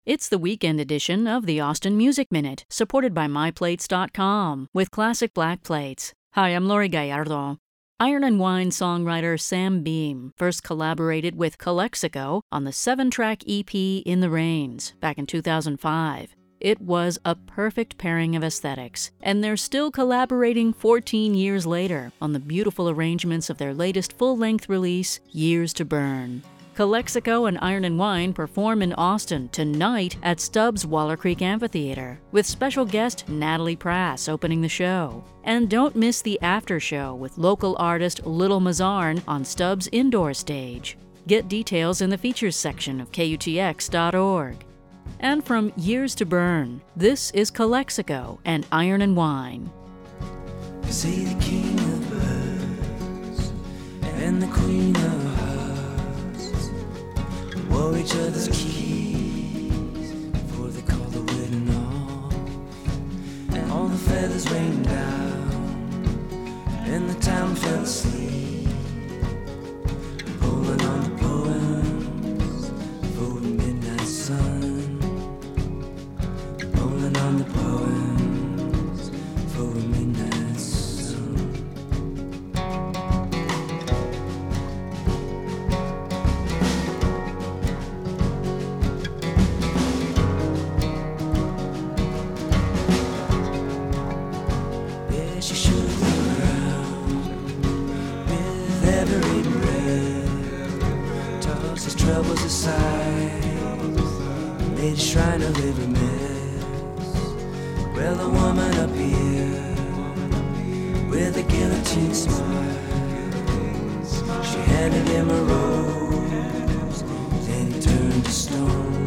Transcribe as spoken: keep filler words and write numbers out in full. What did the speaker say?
It's the weekend edition of the Austin Music Minute, supported by my plates dot com, with classic black plates. Hi, I'm Lori Gallardo. Iron and Wine songwriter Sam Beam first collaborated with Calexico on the seven-track E P In the Rains back in two thousand five. It was a perfect pairing of aesthetics, and they're still collaborating fourteen years later on the beautiful arrangements of their latest full-length release, Years to Burn. Calexico and Iron and Wine perform in Austin tonight at Stubbs Waller Creek Amphitheater, with special guest Natalie Prass opening the show. And don't miss the after show with local artist Little Mazarn on Stubbs' indoor stage. Get details in the features section of K U T X dot org. And from Years to Burn, this is Calexico and Iron and Wine. You see the king of birds and the queen of wore each other's keys before they called the wedding off. And all the feathers rained down and the town fell asleep, pulling on the poems for the midnight sun, pulling on the poems for the midnight sun. She should have looked around with every breath, tossed his troubles aside, made a shrine of every mess. Well, the woman up here with a guillotine smile, she handed him a rose, then he turned to stone.